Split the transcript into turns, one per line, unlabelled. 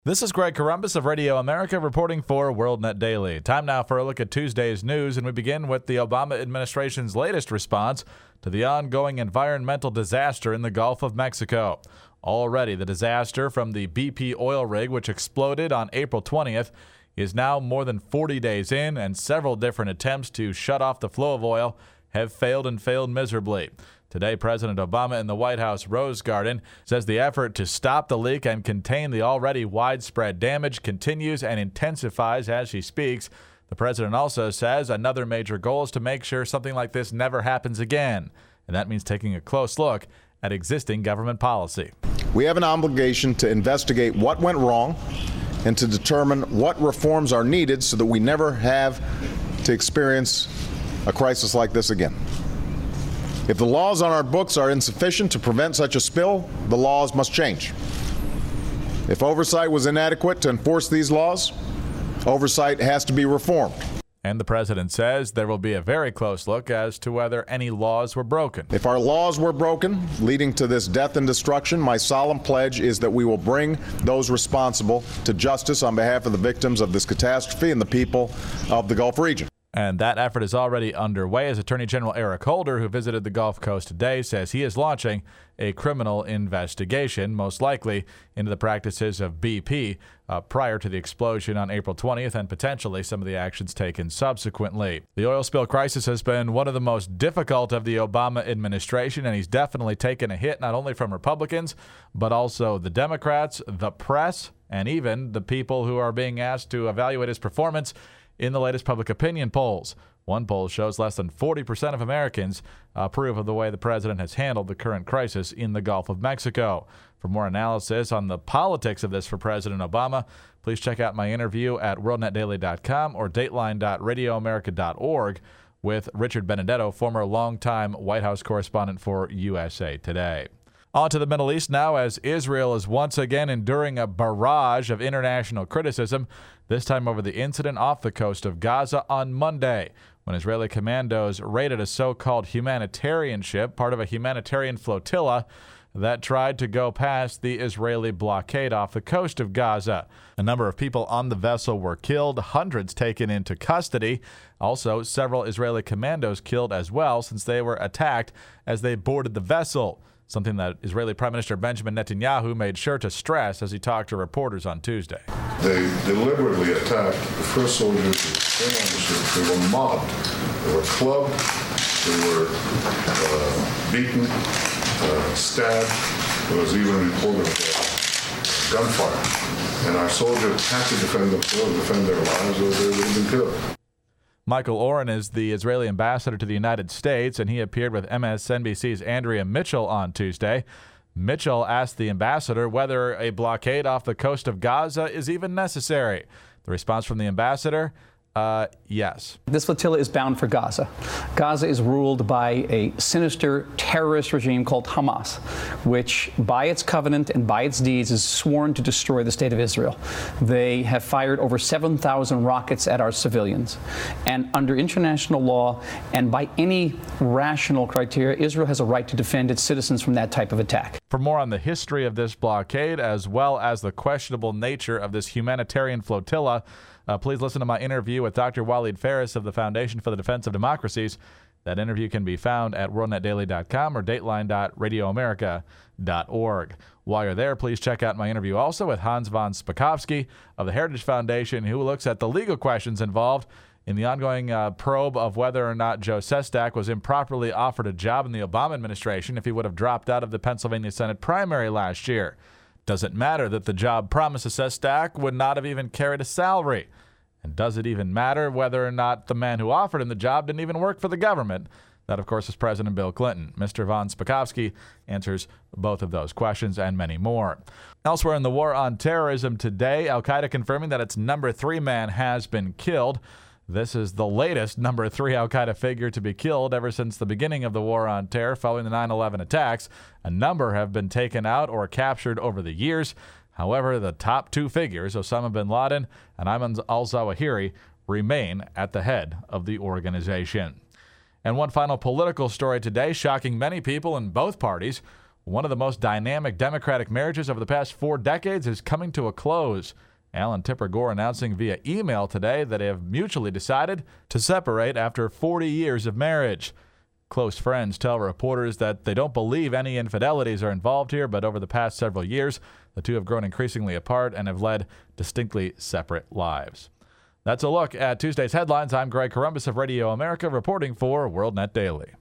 This is Greg Corombos of Radio America reporting for WorldNet Daily. Time now for a look at Tuesday's news, and we begin with the Obama administration's latest response to the ongoing environmental disaster in the Gulf of Mexico. Already, the disaster from the BP oil rig, which exploded on April 20th, is now more than 40 days in, and several different attempts to shut off the flow of oil have failed and failed miserably. Today, President Obama in the White House Rose Garden says the effort to stop the leak and contain the already widespread damage continues and intensifies as she speaks. The president also says another major goal is to make sure something like this never happens again, and that means taking a close look at existing government policy.
We have an obligation to investigate what went wrong and to determine what reforms are needed so that we never have to experience a crisis like this again. If the laws on our books are insufficient to prevent such a spill, the laws must change. If oversight was inadequate to enforce these laws, oversight has to be reformed.
And the president says there will be a very close look as to whether any laws were broken.
If our laws were broken, leading to this death and destruction, my solemn pledge is that we will bring those responsible to justice on behalf of the victims of this catastrophe and the people of the Gulf region.
And that effort is already underway as Attorney General Eric Holder, who visited the Gulf Coast today, says he is launching a criminal investigation, most likely into the practices of BP prior to the explosion on April 20th and potentially some of the actions taken subsequently. The oil spill crisis has been one of the most difficult of the Obama administration, and he's definitely taken a hit not only from Republicans, but also the Democrats, the press, and even the people who are being asked to evaluate his performance in the latest public opinion polls. One poll shows less than 40% of Americans approve of the way the president has handled the current crisis in the Gulf of Mexico. For more analysis on the politics of this for President Obama, please check out my interview at worldnetdaily.com or dateline.radioamerica.org with Richard Benedetto, former longtime White House correspondent for USA Today. On to the Middle East now, as Israel is once again enduring a barrage of international criticism, this time over the incident off the coast of Gaza on Monday, when Israeli commandos raided a so-called humanitarian ship, part of a humanitarian flotilla that tried to go past the Israeli blockade off the coast of Gaza. A number of people on the vessel were killed, hundreds taken into custody. Also, several Israeli commandos killed as well, since they were attacked as they boarded the vessel, something that Israeli Prime Minister Benjamin Netanyahu made sure to stress as he talked to reporters on Tuesday.
They deliberately attacked the first soldiers who came on the ship. They were mobbed. They were clubbed. They were beaten, stabbed. There was even a report of gunfire. And our soldiers had to defend themselves, defend their lives, or they would have been killed.
Michael Oren is the Israeli ambassador to the United States, and he appeared with MSNBC's Andrea Mitchell on Tuesday. Mitchell asked the ambassador whether a blockade off the coast of Gaza is even necessary. The response from the ambassador, yes.
This flotilla is bound for Gaza. Gaza is ruled by a sinister terrorist regime called Hamas, which by its covenant and by its deeds is sworn to destroy the state of Israel. They have fired over 7,000 rockets at our civilians. And under international law and by any rational criteria, Israel has a right to defend its citizens from that type of attack.
For more on the history of this blockade, as well as the questionable nature of this humanitarian flotilla, please listen to my interview with Dr. Waleed Phares of the Foundation for the Defense of Democracies. That interview can be found at worldnetdaily.com or dateline.radioamerica.org. While you're there, please check out my interview also with Hans von Spakovsky of the Heritage Foundation, who looks at the legal questions involved in the ongoing probe of whether or not Joe Sestak was improperly offered a job in the Obama administration if he would have dropped out of the Pennsylvania Senate primary last year. Does it matter that the job promised to Sestak would not have even carried a salary? And does it even matter whether or not the man who offered him the job didn't even work for the government? That, of course, is President Bill Clinton. Mr. von Spakovsky answers both of those questions and many more. Elsewhere in the war on terrorism today, Al-Qaeda confirming that its number 3 man has been killed. This is the latest number 3 Al-Qaeda figure to be killed ever since the beginning of the war on terror following the 9/11 attacks. A number have been taken out or captured over the years. However, the top 2 figures, Osama bin Laden and Ayman al-Zawahiri, remain at the head of the organization. And one final political story today, shocking many people in both parties. One of the most dynamic Democratic marriages over the past 4 decades is coming to a close. Al and Tipper Gore announcing via email today that they have mutually decided to separate after 40 years of marriage. Close friends tell reporters that they don't believe any infidelities are involved here, but over the past several years, the two have grown increasingly apart and have led distinctly separate lives. That's a look at Tuesday's headlines. I'm Greg Corombos of Radio America, reporting for WorldNet Daily.